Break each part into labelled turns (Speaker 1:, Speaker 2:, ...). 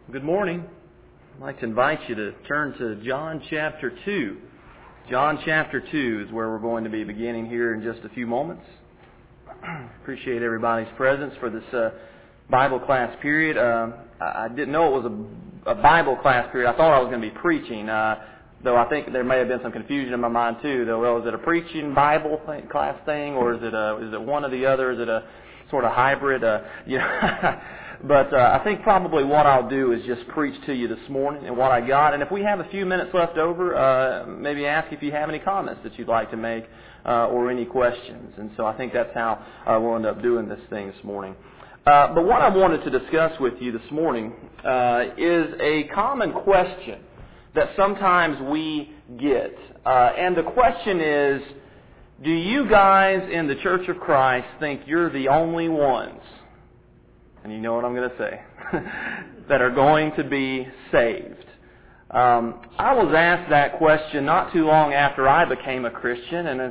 Speaker 1: Good morning. I'd like to invite you to turn to John chapter 2. John chapter 2 is where we're going to be beginning here in just a few moments. Appreciate everybody's presence for this Bible class period. I didn't know it was a Bible class period. I thought I was going to be preaching, though I think there may have been some confusion in my mind too. Though, well, is it a preaching Bible class thing, or is it one or the other? Is it a sort of hybrid? But I think probably what I'll do is just preach to you this morning and what I got. And if we have a few minutes left over, maybe ask if you have any comments that you'd like to make or any questions. And so I think that's how we'll end up doing this thing this morning. But what I wanted to discuss with you this morning is a common question that sometimes we get. And the question is, do you guys in the Church of Christ think you're the only ones, and you know what I'm going to say, that are going to be saved? I was asked that question not too long after I became a Christian, and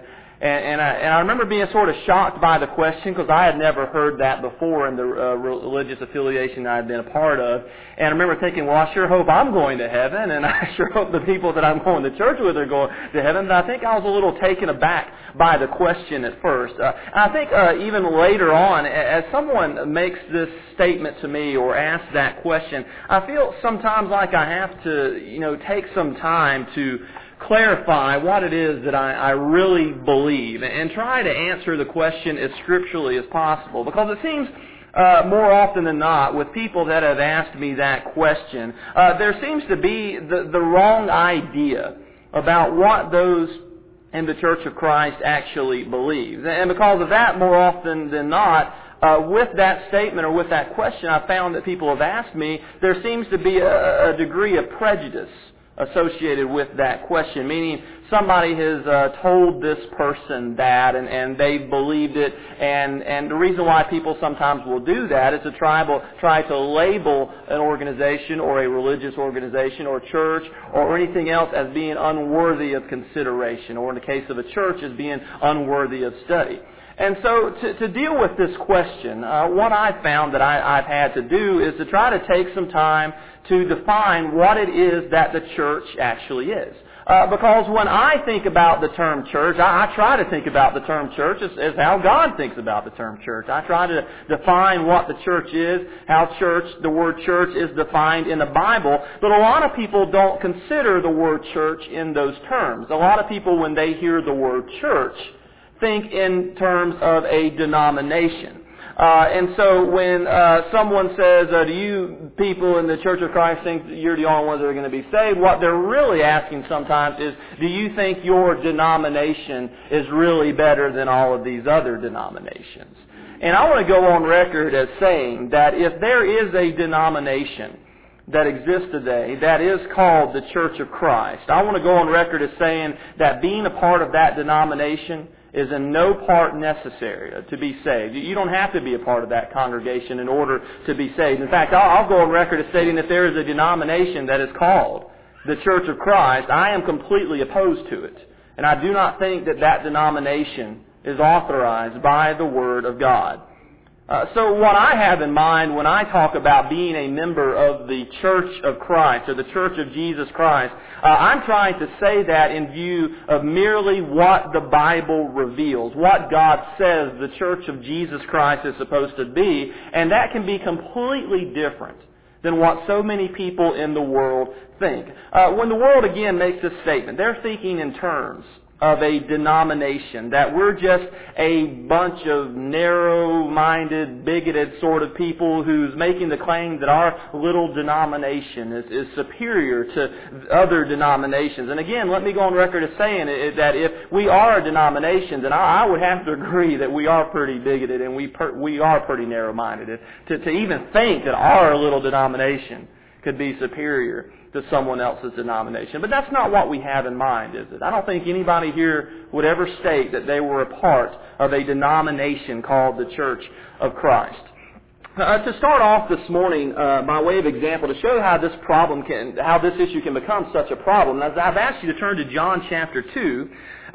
Speaker 1: I remember being sort of shocked by the question because I had never heard that before in the religious affiliation I had been a part of. And I remember thinking, well, I sure hope I'm going to heaven, and I sure hope the people that I'm going to church with are going to heaven. But I think I was a little taken aback by the question at first. I think even later on, as someone makes this statement to me or asks that question, I feel sometimes like I have to, take some time to clarify what it is that I really believe and try to answer the question as scripturally as possible, because it seems more often than not with people that have asked me that question, there seems to be the wrong idea about what those in the Church of Christ actually believe. And because of that, more often than not, with that statement or with that question, I found that people have asked me, there seems to be a degree of prejudice associated with that question, meaning somebody has told this person that and they believed it, and the reason why people sometimes will do that is to try to label an organization or a religious organization or church or anything else as being unworthy of consideration, or in the case of a church as being unworthy of study. And so to deal with this question, what I've found that I've had to do is to try to take some time to define what it is that the church actually is. Because when I think about the term church, I try to think about the term church as how God thinks about the term church. I try to define what the church is, how the word church is defined in the Bible. But a lot of people don't consider the word church in those terms. A lot of people, when they hear the word church, think in terms of a denomination. And so when someone says, do you people in the Church of Christ think that you're the only ones that are going to be saved? What they're really asking sometimes is, do you think your denomination is really better than all of these other denominations? And I want to go on record as saying that if there is a denomination that exists today that is called the Church of Christ, I want to go on record as saying that being a part of that denomination is in no part necessary to be saved. You don't have to be a part of that congregation in order to be saved. In fact, I'll go on record as stating that there is a denomination that is called the Church of Christ. I am completely opposed to it. And I do not think that that denomination is authorized by the Word of God. So what I have in mind when I talk about being a member of the Church of Christ or the Church of Jesus Christ, I'm trying to say that in view of merely what the Bible reveals, what God says the Church of Jesus Christ is supposed to be, and that can be completely different than what so many people in the world think. When the world again makes this statement, they're thinking in terms of a denomination, that we're just a bunch of narrow-minded, bigoted sort of people who's making the claim that our little denomination is superior to other denominations. And again, let me go on record as saying that if we are a denomination, then I would have to agree that we are pretty bigoted and we are pretty narrow-minded. To even think that our little denomination could be superior to someone else's denomination. But that's not what we have in mind, is it? I don't think anybody here would ever state that they were a part of a denomination called the Church of Christ. To start off this morning, by way of example, to show how this issue can become such a problem, I've asked you to turn to John chapter 2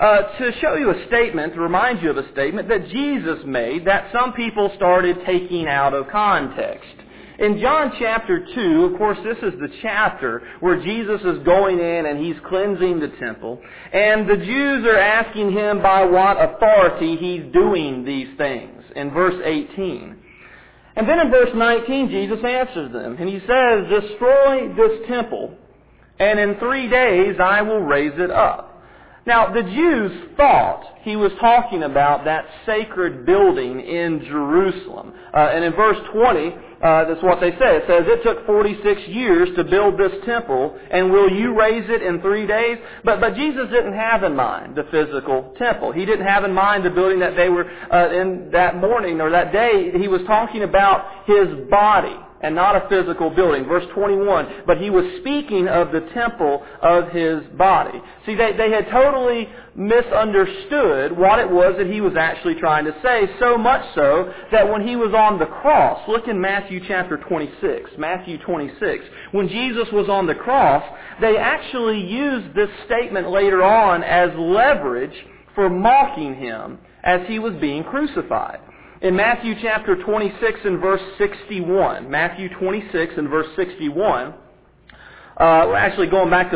Speaker 1: to show you a statement, to remind you of a statement that Jesus made that some people started taking out of context. In John chapter 2, of course, this is the chapter where Jesus is going in and He's cleansing the temple. And the Jews are asking Him by what authority He's doing these things in verse 18. And then in verse 19, Jesus answers them. And He says, "Destroy this temple, and in 3 days I will raise it up." Now, the Jews thought He was talking about that sacred building in Jerusalem. And in verse 20, that's what they say. It says, "It took 46 years to build this temple, and will you raise it in 3 days?" But Jesus didn't have in mind the physical temple. He didn't have in mind the building that they were in that morning or that day. He was talking about His body and not a physical building. Verse 21, "But He was speaking of the temple of His body." See, they had totally misunderstood what it was that He was actually trying to say, so much so that when He was on the cross, look in Matthew chapter 26, Matthew 26, when Jesus was on the cross, they actually used this statement later on as leverage for mocking Him as He was being crucified. In Matthew chapter 26 and verse 61, Matthew 26 and verse 61, we're actually going back to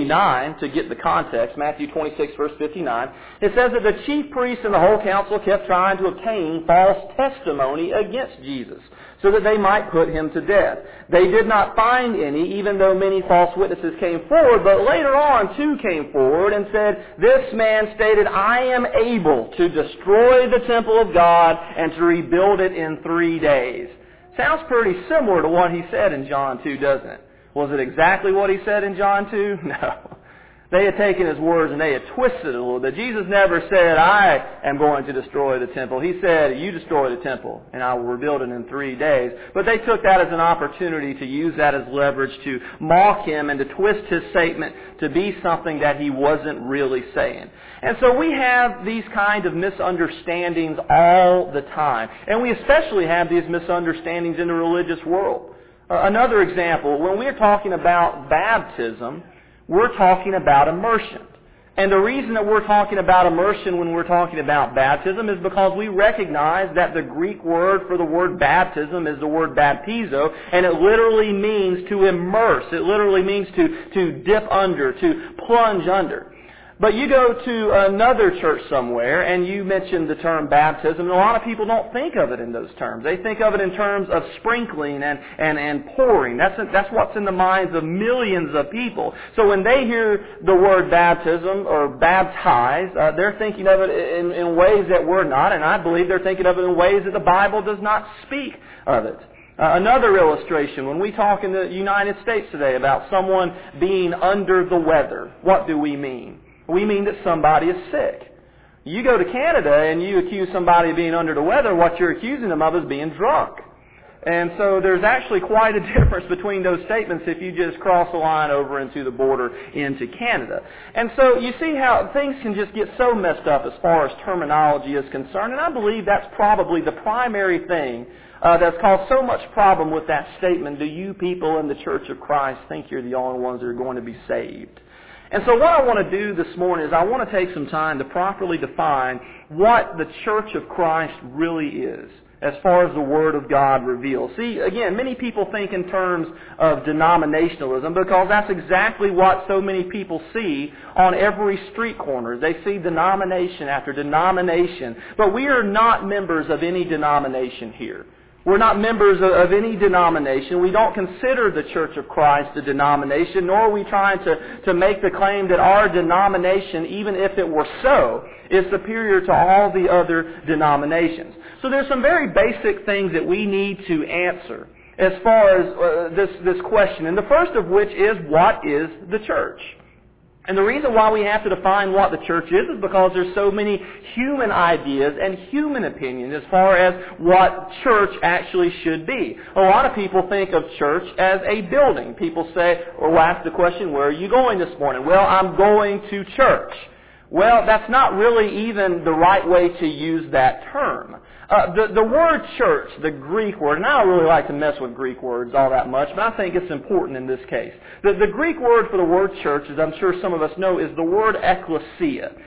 Speaker 1: 59 to get the context, Matthew 26 verse 59, it says that the chief priests and the whole council kept trying to obtain false testimony against Jesus, so that they might put Him to death. They did not find any, even though many false witnesses came forward, but later on two came forward and said, "This man stated, 'I am able to destroy the temple of God and to rebuild it in 3 days.'" Sounds pretty similar to what he said in John 2, doesn't it? Was it exactly what he said in John 2? No. They had taken His words and they had twisted it a little bit. Jesus never said, "I am going to destroy the temple." He said, "You destroy the temple and I will rebuild it in 3 days." But they took that as an opportunity to use that as leverage to mock Him and to twist His statement to be something that He wasn't really saying. And so we have these kind of misunderstandings all the time. And we especially have these misunderstandings in the religious world. Another example, when we're talking about baptism, we're talking about immersion. And the reason that we're talking about immersion when we're talking about baptism is because we recognize that the Greek word for the word baptism is the word baptizo, and it literally means to immerse. It literally means to dip under, to plunge under. But you go to another church somewhere and you mention the term baptism, and a lot of people don't think of it in those terms. They think of it in terms of sprinkling and pouring. That's what's in the minds of millions of people. So when they hear the word baptism or baptize, they're thinking of it in ways that we're not, and I believe they're thinking of it in ways that the Bible does not speak of it. Another illustration, when we talk in the United States today about someone being under the weather, what do we mean? We mean that somebody is sick. You go to Canada and you accuse somebody of being under the weather, what you're accusing them of is being drunk. And so there's actually quite a difference between those statements if you just cross the line over into the border into Canada. And so you see how things can just get so messed up as far as terminology is concerned, and I believe that's probably the primary thing that's caused so much problem with that statement, "Do you people in the Church of Christ think you're the only ones that are going to be saved?" And so what I want to do this morning is I want to take some time to properly define what the Church of Christ really is, as far as the Word of God reveals. See, again, many people think in terms of denominationalism because that's exactly what so many people see on every street corner. They see denomination after denomination. But we are not members of any denomination here. We're not members of any denomination. We don't consider the Church of Christ a denomination, nor are we trying to make the claim that our denomination, even if it were so, is superior to all the other denominations. So there's some very basic things that we need to answer as far as this question. And the first of which is, what is the church? And the reason why we have to define what the church is because there's so many human ideas and human opinions as far as what church actually should be. A lot of people think of church as a building. People say, or will ask the question, "Where are you going this morning?" "Well, I'm going to church." Well, that's not really even the right way to use that term. The word church, the Greek word, and I don't really like to mess with Greek words all that much, but I think it's important in this case. The Greek word for the word church, as I'm sure some of us know, is the word ekklesia.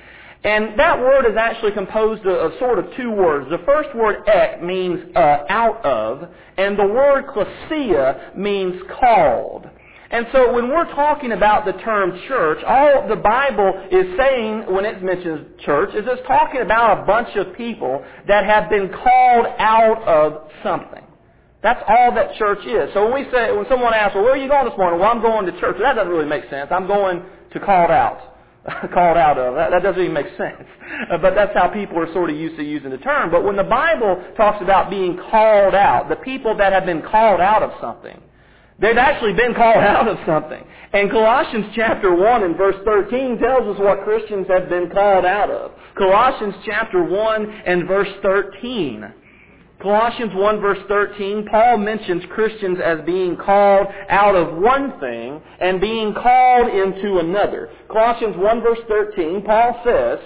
Speaker 1: And that word is actually composed of sort of two words. The first word, ek, means out of, and the word klesia means called. And so when we're talking about the term church, all the Bible is saying when it mentions church is it's talking about a bunch of people that have been called out of something. That's all that church is. So when someone asks, well, where are you going this morning? Well, I'm going to church. That doesn't really make sense. I'm going to called out. Called out of. That doesn't even make sense. But that's how people are sort of used to using the term. But when the Bible talks about being called out, the people that have been called out of something, they've actually been called out of something. And Colossians chapter 1 and verse 13 tells us what Christians have been called out of. Colossians chapter 1 and verse 13. Colossians 1 verse 13, Paul mentions Christians as being called out of one thing and being called into another. Colossians 1 verse 13, Paul says,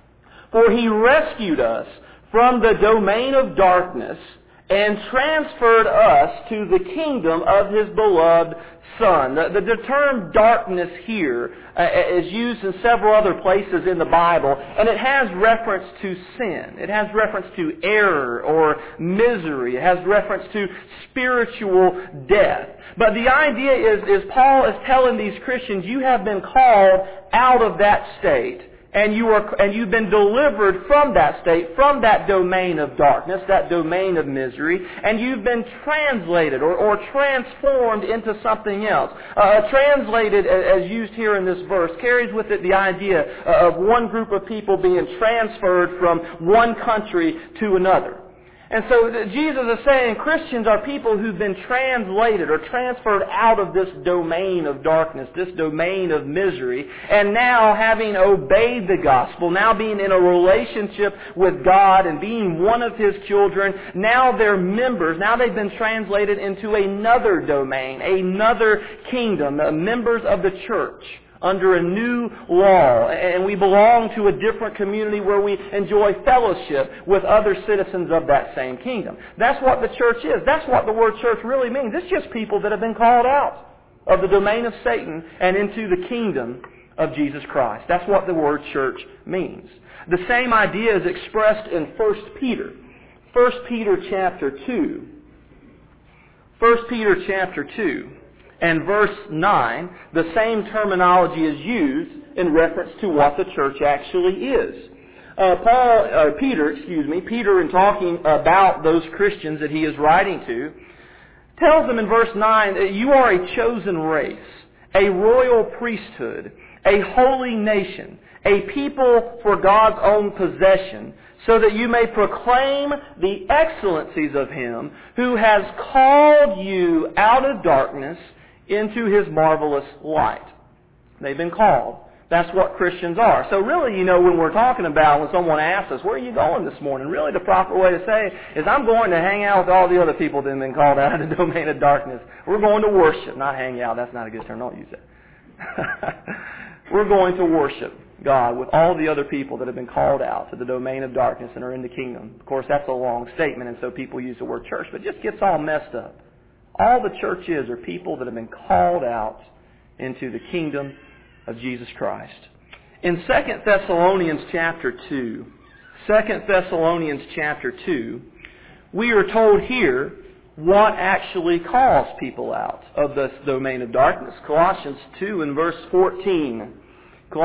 Speaker 1: "For he rescued us from the domain of darkness and transferred us to the kingdom of His beloved Son." The term darkness here is used in several other places in the Bible, and it has reference to sin. It has reference to error or misery. It has reference to spiritual death. But the idea is Paul is telling these Christians, you have been called out of that state. And you've been delivered from that state, from that domain of darkness, that domain of misery, and you've been translated or transformed into something else. Translated, as used here in this verse, carries with it the idea of one group of people being transferred from one country to another. And so Jesus is saying Christians are people who've been translated or transferred out of this domain of darkness, this domain of misery, and now having obeyed the gospel, now being in a relationship with God and being one of His children, now they're members, now they've been translated into another domain, another kingdom, members of the church, under a new law, and we belong to a different community where we enjoy fellowship with other citizens of that same kingdom. That's what the church is. That's what the word church really means. It's just people that have been called out of the domain of Satan and into the kingdom of Jesus Christ. That's what the word church means. The same idea is expressed in 1 Peter. 1 Peter chapter 2. 1 Peter chapter 2. And verse 9, the same terminology is used in reference to what the church actually is. Peter, in talking about those Christians that he is writing to, tells them in verse 9 that you are a chosen race, a royal priesthood, a holy nation, a people for God's own possession, so that you may proclaim the excellencies of Him who has called you out of darkness into His marvelous light. They've been called. That's what Christians are. So really, when we're talking about, when someone asks us, where are you going this morning? Really the proper way to say is, I'm going to hang out with all the other people that have been called out of the domain of darkness. We're going to worship, not hang out. That's not a good term. Don't use it. We're going to worship God with all the other people that have been called out to the domain of darkness and are in the kingdom. Of course, that's a long statement, and so people use the word church, but it just gets all messed up. All the church is are people that have been called out into the kingdom of Jesus Christ. In 2 Thessalonians chapter 2, we are told here what actually calls people out of this domain of darkness. Colossians 2 and verse 14. 2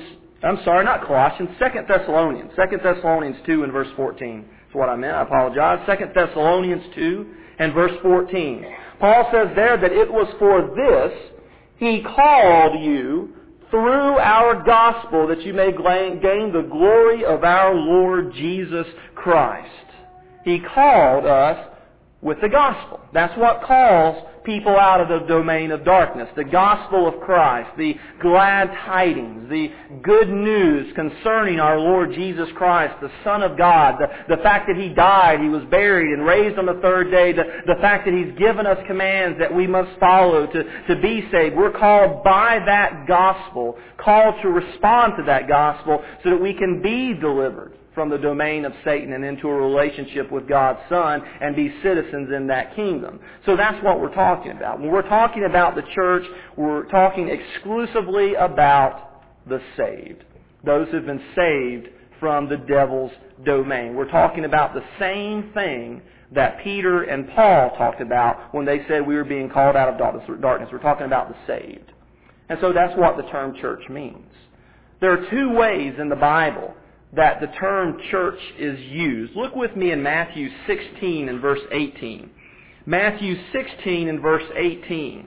Speaker 1: Thessalonians 2 and verse 14. That's what I meant. I apologize. 2 Thessalonians 2 and verse 14. Paul says there that it was for this He called you through our gospel that you may gain the glory of our Lord Jesus Christ. He called us with the gospel. That's what calls people out of the domain of darkness. The gospel of Christ, the glad tidings, the good news concerning our Lord Jesus Christ, the Son of God, the fact that He died, He was buried and raised on the third day, the fact that He's given us commands that we must follow to be saved. We're called by that gospel, called to respond to that gospel so that we can be delivered from the domain of Satan and into a relationship with God's Son and be citizens in that kingdom. So that's what we're talking about. When we're talking about the church, we're talking exclusively about the saved. Those who have been saved from the devil's domain. We're talking about the same thing that Peter and Paul talked about when they said we were being called out of darkness. We're talking about the saved. And so that's what the term church means. There are two ways in the Bible that the term church is used. Look with me in Matthew 16 and verse 18. Matthew 16 and verse 18.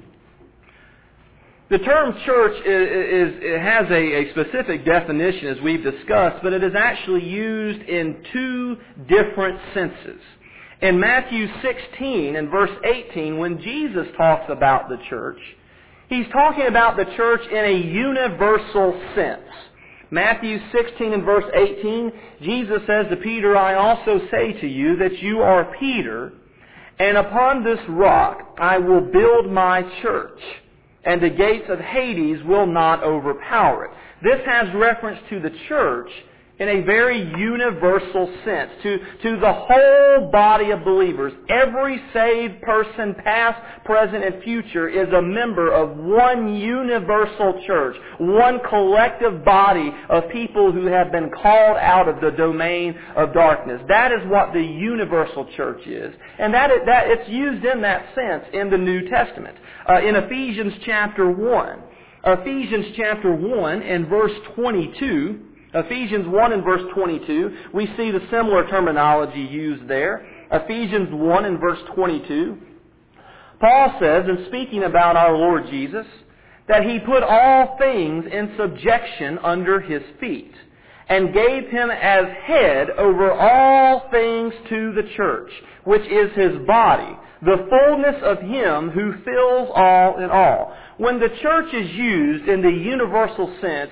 Speaker 1: The term church it has a specific definition, as we've discussed, but it is actually used in two different senses. In Matthew 16 and verse 18, when Jesus talks about the church, He's talking about the church in a universal sense. Matthew 16 and verse 18, Jesus says to Peter, I also say to you that you are Peter, and upon this rock I will build my church, and the gates of Hades will not overpower it. This has reference to the church in a very universal sense, to the whole body of believers. Every saved person, past, present, and future, is a member of one universal church, one collective body of people who have been called out of the domain of darkness. That is what the universal church is. And that it's used in that sense in the New Testament. In Ephesians chapter 1. Ephesians chapter 1 and verse 22, Ephesians 1 and verse 22, we see the similar terminology used there. Ephesians 1 and verse 22, Paul says, in speaking about our Lord Jesus, that He put all things in subjection under His feet, and gave Him as head over all things to the church, which is His body, the fullness of Him who fills all in all. When the church is used in the universal sense,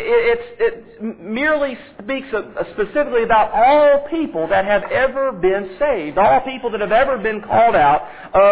Speaker 1: it merely speaks specifically about all people that have ever been saved, all people that have ever been called out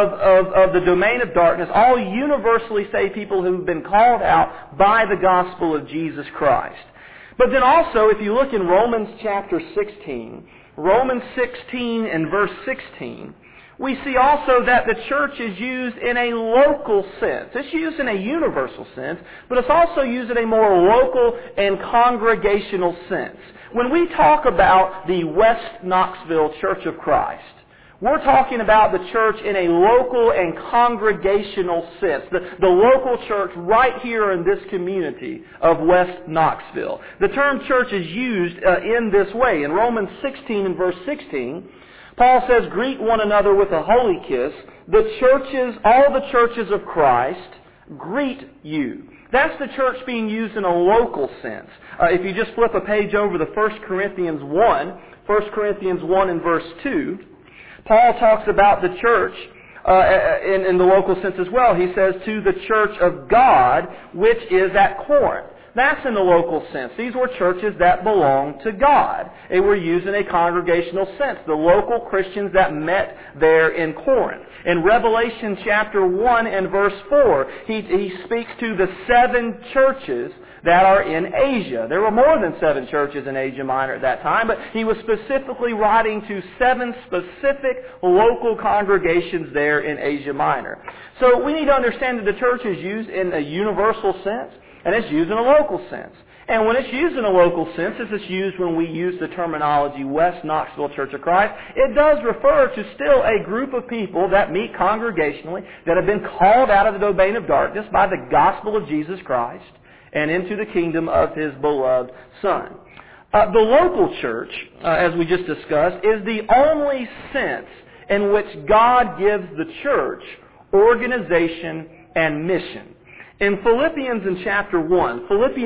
Speaker 1: of the domain of darkness, all universally saved people who have been called out by the gospel of Jesus Christ. But then also, if you look in Romans chapter 16, Romans 16 and verse 16, we see also that the church is used in a local sense. It's used in a universal sense, but it's also used in a more local and congregational sense. When we talk about the West Knoxville Church of Christ, we're talking about the church in a local and congregational sense. The local church right here in this community of West Knoxville. The term church is used in this way. In Romans 16 and verse 16, Paul says, greet one another with a holy kiss. The churches, all the churches of Christ, greet you. That's the church being used in a local sense. If you just flip a page over to 1 Corinthians 1 and verse 2, Paul talks about the church in the local sense as well. He says, to the church of God, which is at Corinth. That's in the local sense. These were churches that belonged to God. They were used in a congregational sense. The local Christians that met there in Corinth. In Revelation chapter 1 and verse 4, he speaks to the 7 churches that are in Asia. There were more than 7 churches in Asia Minor at that time, but he was specifically writing to 7 specific local congregations there in Asia Minor. So we need to understand that the church is used in a universal sense, and it's used in a local sense. And when it's used in a local sense, as it's used when we use the terminology West Knoxville Church of Christ, it does refer to still a group of people that meet congregationally, that have been called out of the domain of darkness by the gospel of Jesus Christ and into the kingdom of His beloved Son. The local church, as we just discussed, is the only sense in which God gives the church organization and mission. In Philippians chapter 1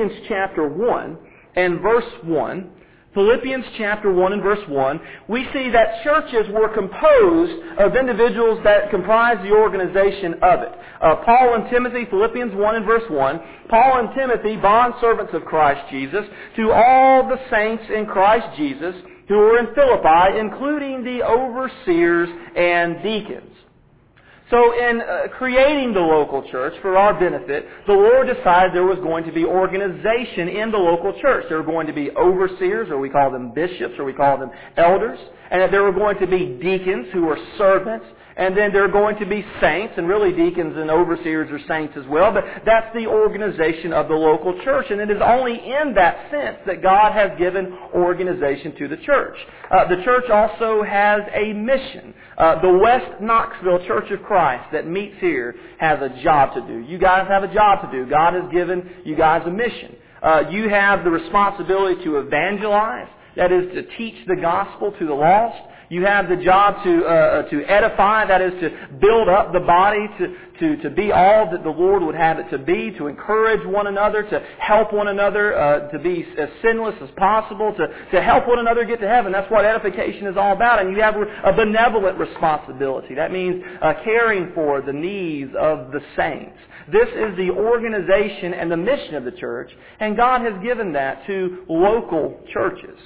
Speaker 1: and verse 1, Philippians chapter 1 and verse 1, we see that churches were composed of individuals that comprised the organization of it. Paul and Timothy, Philippians 1 and verse 1, Paul and Timothy, bondservants of Christ Jesus, to all the saints in Christ Jesus who were in Philippi, including the overseers and deacons. So in creating the local church for our benefit, the Lord decided there was going to be organization in the local church. There were going to be overseers, or we call them bishops, or we call them elders, and that there were going to be deacons who were servants, And then there are going to be saints, and really deacons and overseers are saints as well, but that's the organization of the local church. And it is only in that sense that God has given organization to the church. The church also has a mission. The West Knoxville Church of Christ that meets here has a job to do. You guys have a job to do. God has given you guys a mission. You have the responsibility to evangelize, that is to teach the gospel to the lost. You have the job to edify, that is to build up the body, to be all that the Lord would have it to be, to encourage one another, to help one another, to be as sinless as possible, to help one another get to heaven. That's what edification is all about. And you have a benevolent responsibility. That means caring for the needs of the saints. This is the organization and the mission of the church, and God has given that to local churches.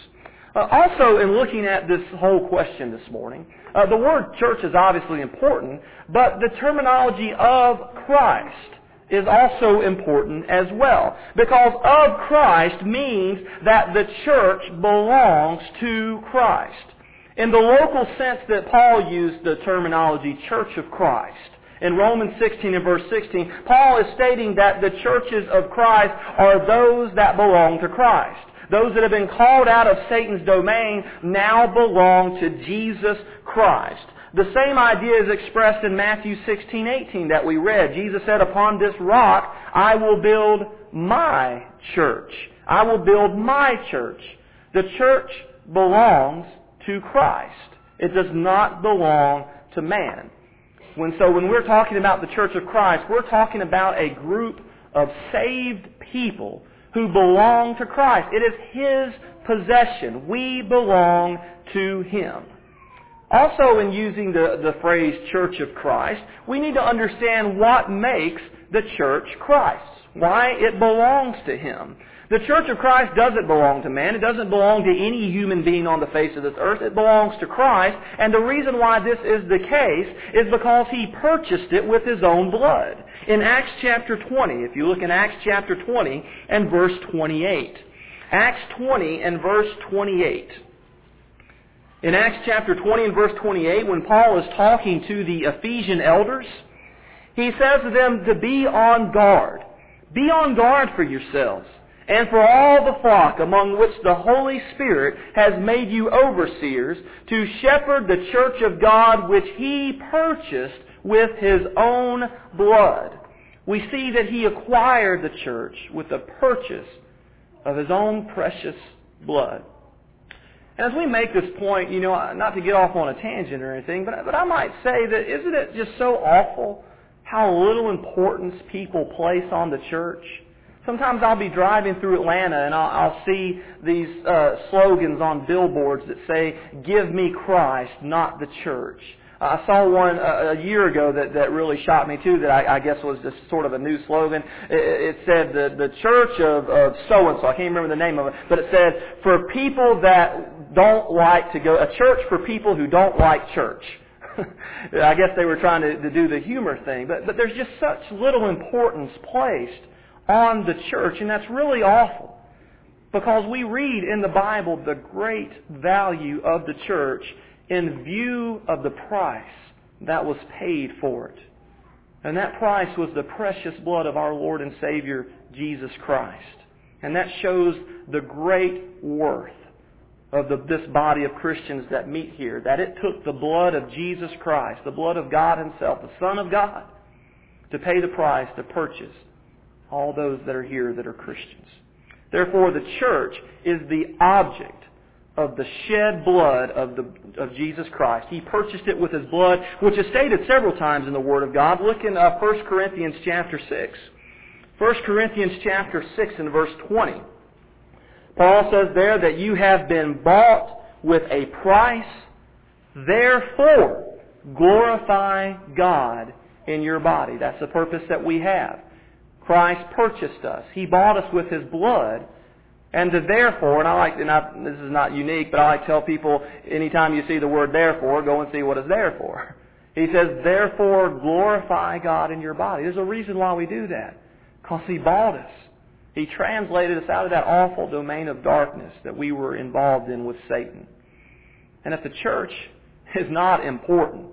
Speaker 1: Also, in looking at this whole question this morning, the word church is obviously important, but the terminology of Christ is also important as well. Because of Christ means that the church belongs to Christ. In the local sense that Paul used the terminology church of Christ, in Romans 16 and verse 16, Paul is stating that the churches of Christ are those that belong to Christ. Those that have been called out of Satan's domain now belong to Jesus Christ. The same idea is expressed in Matthew 16:18 that we read. Jesus said, "Upon this rock I will build my church." I will build my church. The church belongs to Christ. It does not belong to man. When we're talking about the church of Christ, we're talking about a group of saved people who belong to Christ. It is His possession. We belong to Him. Also, in using the phrase church of Christ, we need to understand what makes the church Christ's, why it belongs to Him. The church of Christ doesn't belong to man. It doesn't belong to any human being on the face of this earth. It belongs to Christ. And the reason why this is the case is because He purchased it with His own blood. In Acts chapter 20, if you look in Acts chapter 20 and verse 28. Acts 20 and verse 28. In Acts chapter 20 and verse 28, when Paul is talking to the Ephesian elders, he says to them to be on guard. Be on guard for yourselves and for all the flock among which the Holy Spirit has made you overseers, to shepherd the church of God which He purchased with His own blood. We see that He acquired the church with the purchase of His own precious blood. And as we make this point, not to get off on a tangent or anything, but I might say that isn't it just so awful how little importance people place on the church? Sometimes I'll be driving through Atlanta and I'll see these slogans on billboards that say, "Give me Christ, not the church." I saw one a year ago that really shocked me too, that I guess was just sort of a new slogan. It said the church of so-and-so. I can't remember the name of it. But it said, for people that don't like to go, a church for people who don't like church. I guess they were trying to do the humor thing. But there's just such little importance placed on the church, and that's really awful. Because we read in the Bible the great value of the church in view of the price that was paid for it. And that price was the precious blood of our Lord and Savior, Jesus Christ. And that shows the great worth of this body of Christians that meet here. That it took the blood of Jesus Christ, the blood of God Himself, the Son of God, to pay the price to purchase all those that are here that are Christians. Therefore, the church is the object of the shed blood of Jesus Christ. He purchased it with His blood, which is stated several times in the Word of God. Look in 1 Corinthians chapter 6. 1 Corinthians chapter 6 and verse 20. Paul says there that you have been bought with a price, therefore glorify God in your body. That's the purpose that we have. Christ purchased us. He bought us with His blood. And therefore, this is not unique, but I like to tell people, anytime you see the word therefore, go and see what it's there for. He says, therefore glorify God in your body. There's a reason why we do that. Because He bought us. He translated us out of that awful domain of darkness that we were involved in with Satan. And if the church is not important,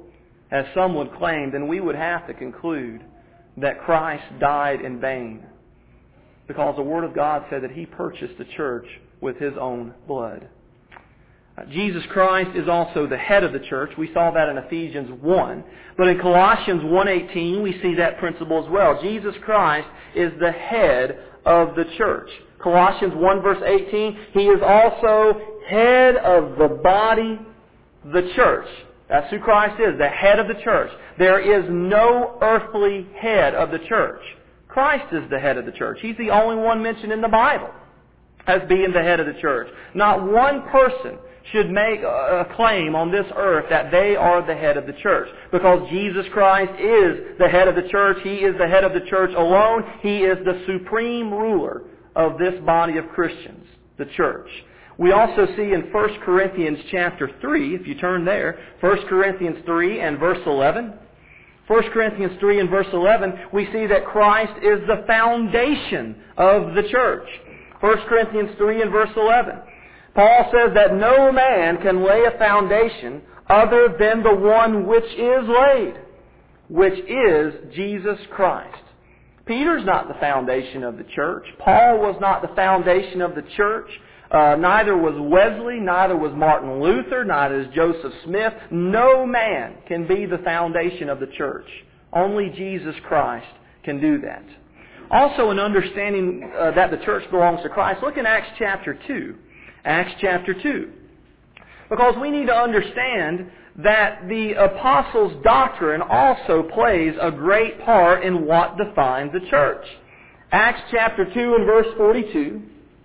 Speaker 1: as some would claim, then we would have to conclude that Christ died in vain, because the Word of God said that He purchased the church with His own blood. Jesus Christ is also the head of the church. We saw that in Ephesians 1. But in Colossians 1:18, we see that principle as well. Jesus Christ is the head of the church. Colossians 1 verse 18, He is also head of the body, the church. That's who Christ is, the head of the church. There is no earthly head of the church. Christ is the head of the church. He's the only one mentioned in the Bible as being the head of the church. Not one person should make a claim on this earth that they are the head of the church, because Jesus Christ is the head of the church. He is the head of the church alone. He is the supreme ruler of this body of Christians, the church. We also see in 1 Corinthians chapter 3, if you turn there, 1 Corinthians 3 and verse 11. 1 Corinthians 3 and verse 11, we see that Christ is the foundation of the church. 1 Corinthians 3 and verse 11. Paul says that no man can lay a foundation other than the one which is laid, which is Jesus Christ. Peter's not the foundation of the church. Paul was not the foundation of the church. Neither was Wesley, neither was Martin Luther, neither is Joseph Smith. No man can be the foundation of the church. Only Jesus Christ can do that. Also, in understanding that the church belongs to Christ, look in Acts chapter 2. Acts chapter 2. Because we need to understand that the apostles' doctrine also plays a great part in what defines the church. Acts chapter 2 and verse 42.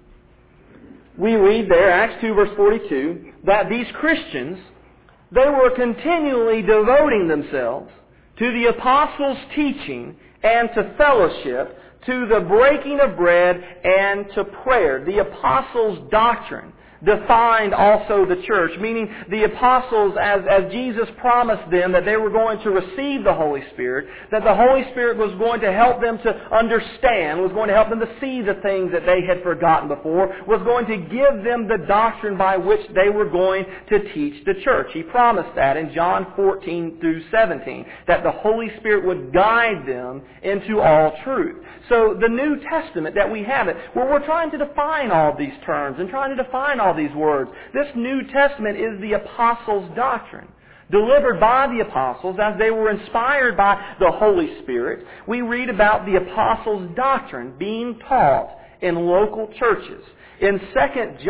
Speaker 1: We read there, Acts 2 verse 42, that these Christians, they were continually devoting themselves to the apostles' teaching and to fellowship, to the breaking of bread and to prayer. The apostles' doctrine defined also the church, meaning the apostles, as Jesus promised them that they were going to receive the Holy Spirit, that the Holy Spirit was going to help them to understand, was going to help them to see the things that they had forgotten before, was going to give them the doctrine by which they were going to teach the church. He promised that in John 14 through 17, that the Holy Spirit would guide them into all truth. So the New Testament that we have, where we're trying to define all these terms and trying to define all these words. This New Testament is the apostles' doctrine, delivered by the apostles as they were inspired by the Holy Spirit. We read about the apostles' doctrine being taught in local churches. In 2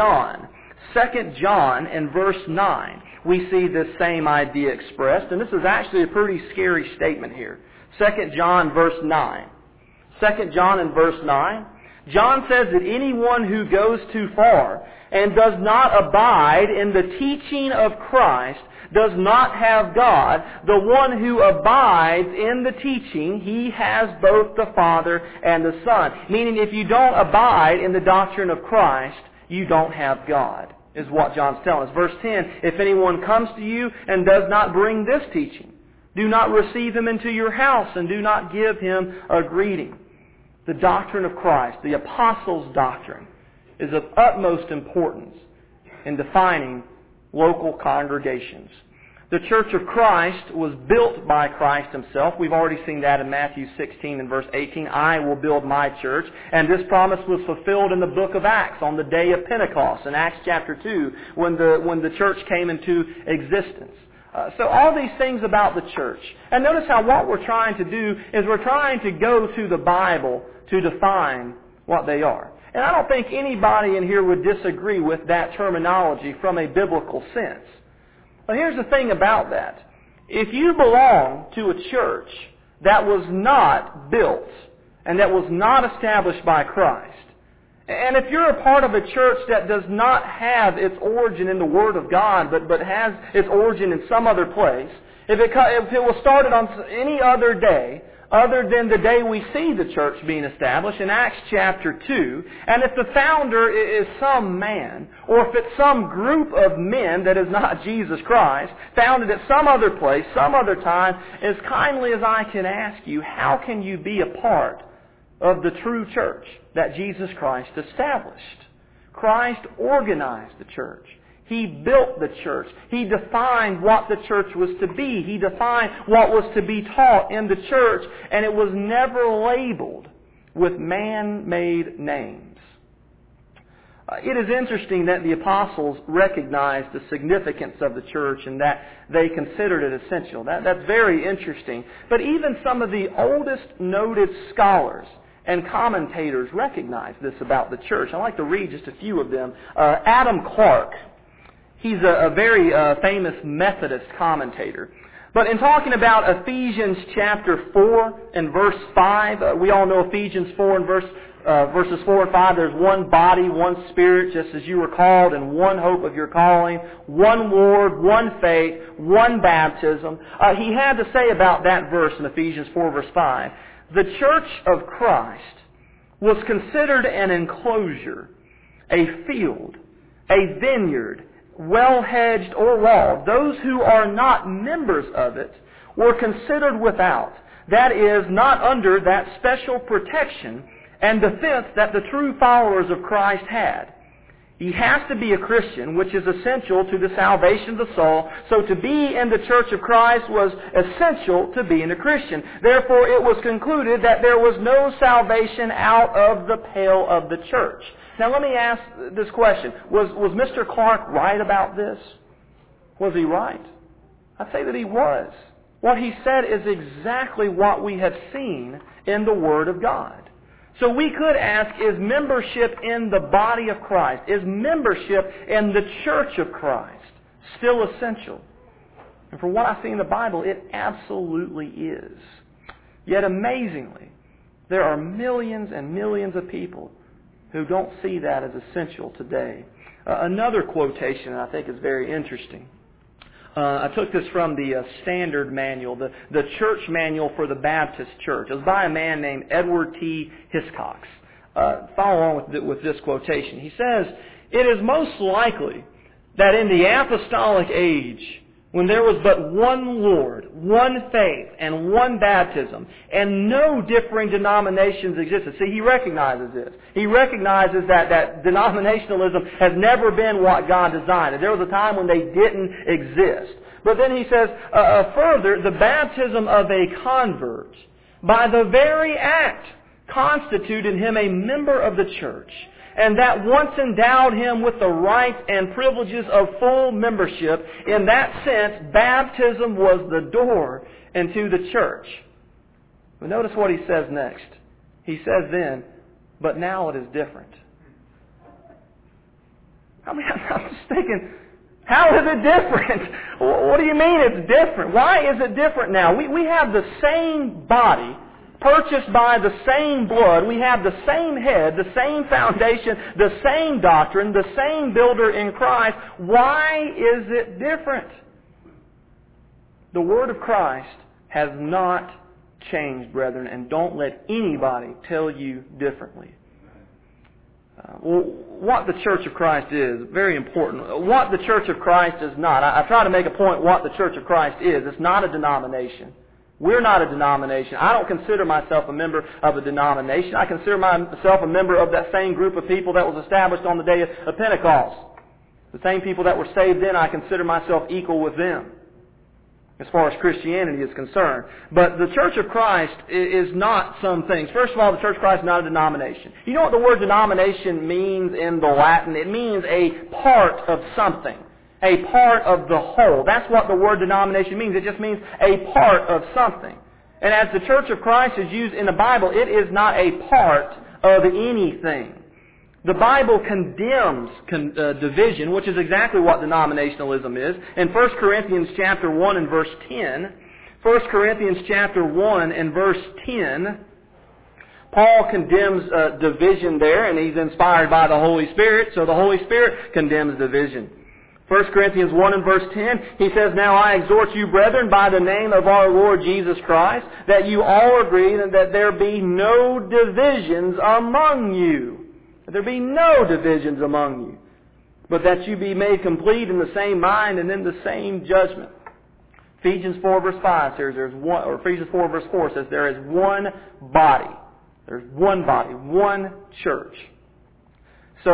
Speaker 1: John in verse 9, we see this same idea expressed, and this is actually a pretty scary statement here. 2 John verse 9. 2 John in verse 9, John says that anyone who goes too far and does not abide in the teaching of Christ does not have God. The one who abides in the teaching, he has both the Father and the Son. Meaning, if you don't abide in the doctrine of Christ, you don't have God, is what John's telling us. Verse 10, if anyone comes to you and does not bring this teaching, do not receive him into your house and do not give him a greeting. The doctrine of Christ, the apostles' doctrine, is of utmost importance in defining local congregations. The Church of Christ was built by Christ Himself. We've already seen that in Matthew 16 and verse 18. I will build my church. And this promise was fulfilled in the book of Acts on the day of Pentecost, in Acts chapter 2, when the church came into existence. So all these things about the church. And notice how what we're trying to do is we're trying to go to the Bible to define what they are. And I don't think anybody in here would disagree with that terminology from a biblical sense. But here's the thing about that. If you belong to a church that was not built and that was not established by Christ, and if you're a part of a church that does not have its origin in the Word of God, but has its origin in some other place, if it was started on any other day, other than the day we see the church being established in Acts chapter 2, and if the founder is some man, or if it's some group of men that is not Jesus Christ, founded at some other place, some other time, as kindly as I can ask you, how can you be a part of the true church that Jesus Christ established? Christ organized the church. He built the church. He defined what the church was to be. He defined what was to be taught in the church, and it was never labeled with man-made names. It is interesting that the apostles recognized the significance of the church and that they considered it essential. That's very interesting. But even some of the oldest noted scholars and commentators recognize this about the church. I'd like to read just a few of them. Adam Clark, he's a very famous Methodist commentator. But in talking about Ephesians chapter 4 and verse 5, we all know Ephesians 4 and verses 4 and 5, there's one body, one Spirit, just as you were called, and one hope of your calling, one Lord, one faith, one baptism. He had to say about that verse in Ephesians 4 verse 5, the church of Christ was considered an enclosure, a field, a vineyard, well-hedged or walled. Those who are not members of it were considered without. That is, not under that special protection and defense that the true followers of Christ had. He has to be a Christian, which is essential to the salvation of the soul. So to be in the church of Christ was essential to being a Christian. Therefore, it was concluded that there was no salvation out of the pale of the church. Now let me ask this question. Was Mr. Clark right about this? Was he right? I'd say that he was. What he said is exactly what we have seen in the Word of God. So we could ask, is membership in the body of Christ, is membership in the church of Christ still essential? And from what I see in the Bible, it absolutely is. Yet amazingly, there are millions and millions of people who don't see that as essential today. Another quotation I think is very interesting. I took this from the Standard Manual, the Church Manual for the Baptist Church. It was by a man named Edward T. Hiscox. Follow along with this quotation. He says, "It is most likely that in the apostolic age, when there was but one Lord, one faith, and one baptism, and no differing denominations existed." See, he recognizes this. He recognizes that denominationalism has never been what God designed. There was a time when they didn't exist. But then he says, further, the baptism of a convert, by the very act, constituted him a member of the church, and that once endowed him with the rights and privileges of full membership. In that sense, baptism was the door into the church. But notice what he says next. He says then, but now it is different. I mean, I'm just thinking, how is it different? What do you mean it's different? Why is it different now? We have the same body, purchased by the same blood. We have the same head, the same foundation, the same doctrine, the same builder in Christ. Why is it different? The Word of Christ has not changed, brethren, and don't let anybody tell you differently. What the Church of Christ is, very important. What the Church of Christ is not. I try to make a point what the Church of Christ is. It's not a denomination. We're not a denomination. I don't consider myself a member of a denomination. I consider myself a member of that same group of people that was established on the day of Pentecost. The same people that were saved then, I consider myself equal with them as far as Christianity is concerned. But the Church of Christ is not some things. First of all, the Church of Christ is not a denomination. You know what the word denomination means in the Latin? It means a part of something. A part of the whole. That's what the word denomination means. It just means a part of something. And as the Church of Christ is used in the Bible, it is not a part of anything. The Bible condemns division, which is exactly what denominationalism is. In 1 Corinthians chapter 1 and verse 10, 1 Corinthians chapter 1 and verse 10, Paul condemns division there, and he's inspired by the Holy Spirit, so the Holy Spirit condemns division. 1 Corinthians 1 and verse 10, he says, "Now I exhort you, brethren, by the name of our Lord Jesus Christ, that you all agree and that there be no divisions among you." That there be no divisions among you, but that you be made complete in the same mind and in the same judgment. Ephesians 4 verse 5 says there's one, or Ephesians 4 verse 4 says there is one body. There's one body, one church. So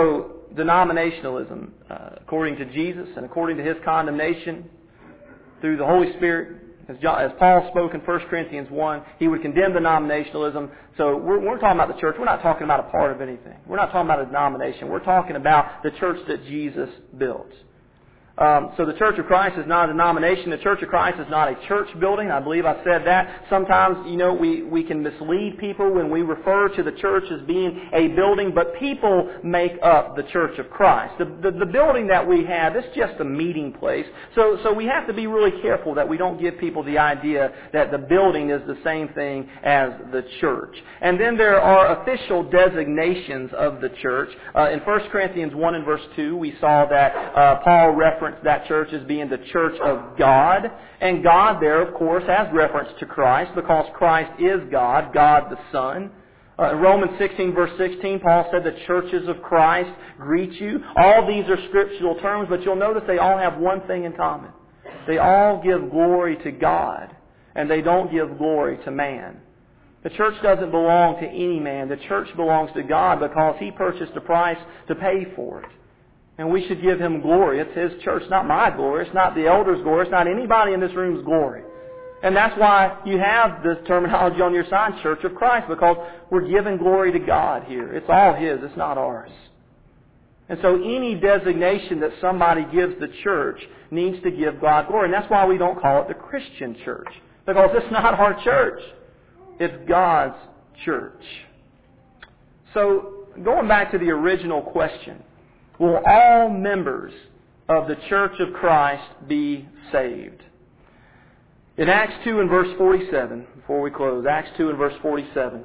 Speaker 1: denominationalism, according to Jesus and according to His condemnation through the Holy Spirit, as Paul spoke in 1 Corinthians 1, he would condemn denominationalism. So we're talking about the church. We're not talking about a part of anything. We're not talking about a denomination. We're talking about the church that Jesus built. So the Church of Christ is not a denomination. The Church of Christ is not a church building. I believe I said that. Sometimes, we can mislead people when we refer to the church as being a building, but people make up the Church of Christ. The building that we have is just a meeting place. So we have to be really careful that we don't give people the idea that the building is the same thing as the church. And then there are official designations of the church. In 1 Corinthians 1 and verse 2, we saw that Paul referenced that church as being the church of God. And God there, of course, has reference to Christ because Christ is God, God the Son. In Romans 16 verse 16, Paul said the churches of Christ greet you. All these are scriptural terms, but you'll notice they all have one thing in common. They all give glory to God, and they don't give glory to man. The church doesn't belong to any man. The church belongs to God because He purchased a price to pay for it. And we should give Him glory. It's His church, not my glory. It's not the elders' glory. It's not anybody in this room's glory. And that's why you have this terminology on your sign, Church of Christ, because we're giving glory to God here. It's all His. It's not ours. And so any designation that somebody gives the church needs to give God glory. And that's why we don't call it the Christian church. Because it's not our church. It's God's church. So, going back to the original question, will all members of the Church of Christ be saved? In Acts 2 and verse 47, before we close, Acts 2 and verse 47,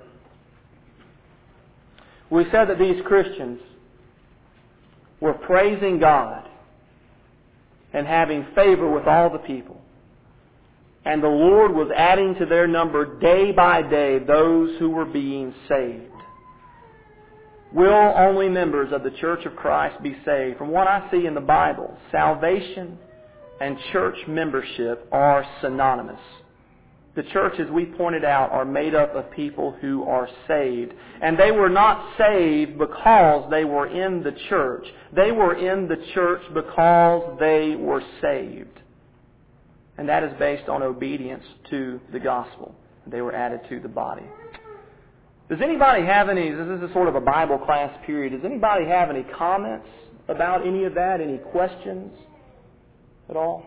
Speaker 1: we said that these Christians were praising God and having favor with all the people. And the Lord was adding to their number day by day those who were being saved. Will only members of the Church of Christ be saved? From what I see in the Bible, salvation and church membership are synonymous. The church, as we pointed out, are made up of people who are saved. And they were not saved because they were in the church. They were in the church because they were saved. And that is based on obedience to the gospel. They were added to the body. Does anybody have any, this is sort of a Bible class period, does anybody have any comments about any of that? Any questions at all?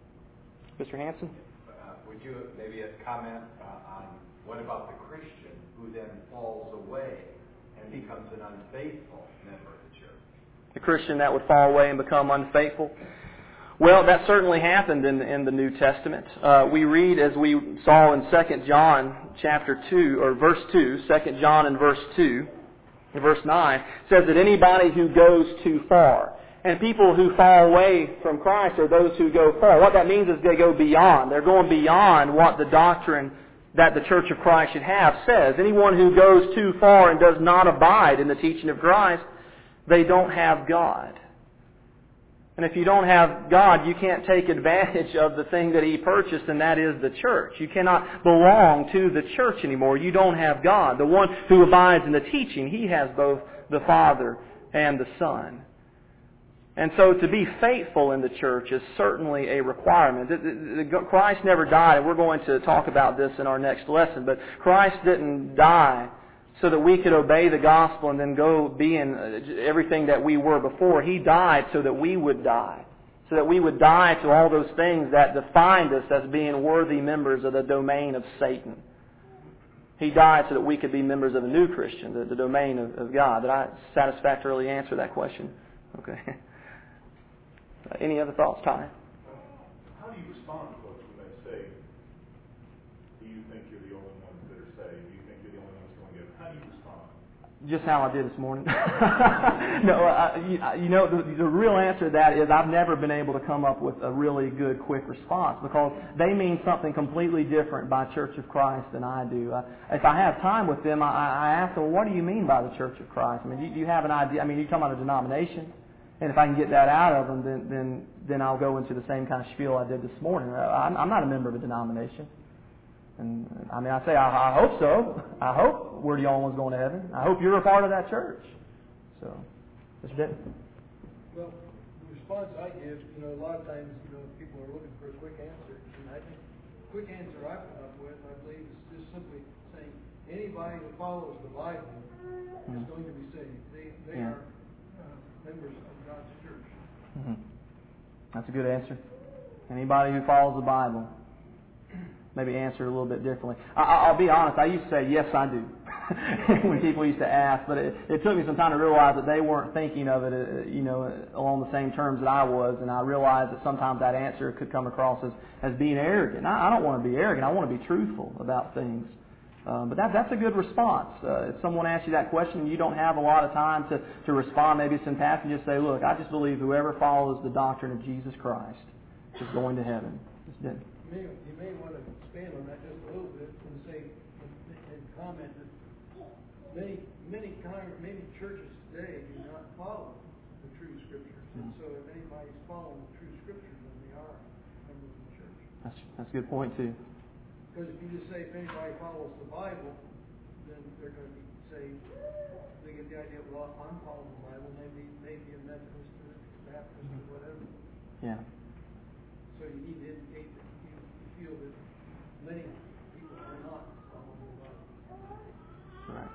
Speaker 1: Mr. Hanson?
Speaker 2: Would you maybe comment on what about the Christian who then falls away and becomes an unfaithful member of the church?
Speaker 1: The Christian that would fall away and become unfaithful? Well, that certainly happened in the New Testament. We read, as we saw in 2 John chapter 2, or verse 2, 2 John and verse 2, verse 9, says that anybody who goes too far, and people who fall away from Christ are those who go far. What that means is they go beyond. They're going beyond what the doctrine that the Church of Christ should have says. Anyone who goes too far and does not abide in the teaching of Christ, they don't have God. And if you don't have God, you can't take advantage of the thing that He purchased, and that is the church. You cannot belong to the church anymore. You don't have God. The one who abides in the teaching, He has both the Father and the Son. And so to be faithful in the church is certainly a requirement. Christ never died, and we're going to talk about this in our next lesson, but Christ didn't die so that we could obey the gospel and then go be in everything that we were before. He died so that we would die. So that we would die to all those things that defined us as being worthy members of the domain of Satan. He died so that we could be members of a new Christian, the domain of God. Did I satisfactorily answer that question? Okay. Any other thoughts, Ty?
Speaker 3: How do you respond to folks when they say, do you think you're the only ones that are saved? Do you think you're the only ones going to get? How do you respond?
Speaker 1: Just how I did this morning. No, the real answer to that is I've never been able to come up with a really good, quick response because they mean something completely different by Church of Christ than I do. If I have time with them, I ask them, well, what do you mean by the Church of Christ? I mean, do you have an idea? I mean, you're talking about a denomination? And if I can get that out of them, then I'll go into the same kind of spiel I did this morning. I'm not a member of a denomination. And I mean, I say, I hope so. I hope we're the only ones going to heaven. I hope you're a part of that church. So, Mr. Dick?
Speaker 4: Well, the response I give, a lot of times, people are looking for a quick answer. And I think the quick answer I've come up with, I believe, is just simply saying anybody who follows the Bible is going to be saved. They are members of God's church.
Speaker 1: Mm-hmm. That's a good answer. Anybody who follows the Bible. Maybe answer it a little bit differently. I'll be honest, I used to say, yes, I do, when people used to ask, but it took me some time to realize that they weren't thinking of it, along the same terms that I was, and I realized that sometimes that answer could come across as being arrogant. I don't want to be arrogant. I want to be truthful about things. But that's a good response. If someone asks you that question and you don't have a lot of time to respond, maybe it's in passing, just say, look, I just believe whoever follows the doctrine of Jesus Christ is going to heaven.
Speaker 4: You may want to expand on that just a little bit and say, and comment that many churches today do not follow the true Scriptures. And so if anybody's following the true Scriptures, then they are members of the church.
Speaker 1: That's a good point, too.
Speaker 4: Because if you just say if anybody follows the Bible, then they're going to be saved. They get the idea, well, I'm following the Bible, maybe a Methodist or a Baptist or whatever.
Speaker 1: Yeah.
Speaker 4: So you need to indicate that you feel that many people are not following the Bible.
Speaker 1: Right.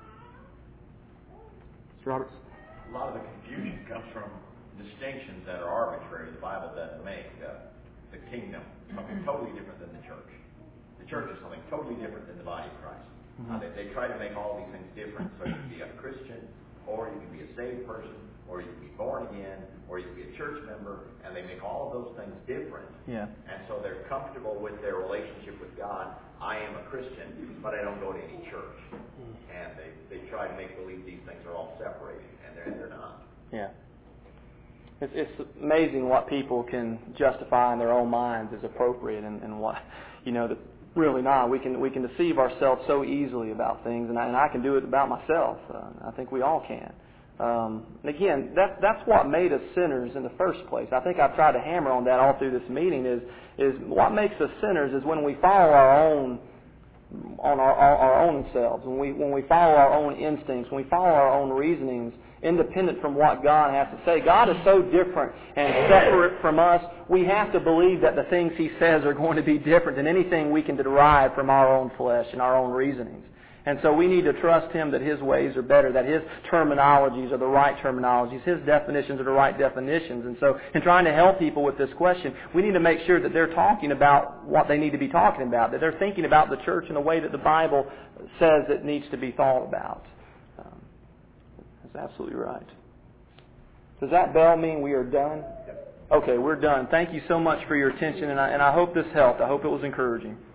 Speaker 1: Mr. Roberts?
Speaker 2: A lot of the confusion comes from distinctions that are arbitrary. The Bible doesn't make the kingdom something totally different than the church. The church is something totally different than the body of Christ. They try to make all these things different, so you can be a Christian, or you can be a saved person, or you can be born again, or you can be a church member, and they make all of those things different.
Speaker 1: Yeah.
Speaker 2: And so they're comfortable with their relationship with God. I am a Christian, but I don't go to any church. And they try to make believe these things are all separated, and they're not.
Speaker 1: Yeah. It's amazing what people can justify in their own minds as appropriate, and what, that really not. We can deceive ourselves so easily about things, and I can do it about myself. I think we all can. And again, that's what made us sinners in the first place. I think I've tried to hammer on that all through this meeting. Is what makes us sinners is when we follow our own selves, when we follow our own instincts, when we follow our own reasonings, independent from what God has to say. God is so different and separate from us. We have to believe that the things He says are going to be different than anything we can derive from our own flesh and our own reasonings. And so we need to trust Him that His ways are better, that His terminologies are the right terminologies, His definitions are the right definitions. And so in trying to help people with this question, we need to make sure that they're talking about what they need to be talking about, that they're thinking about the church in the way that the Bible says it needs to be thought about. That's absolutely right. Does that bell mean we are done? Okay, we're done. Thank you so much for your attention, and I hope this helped. I hope it was encouraging.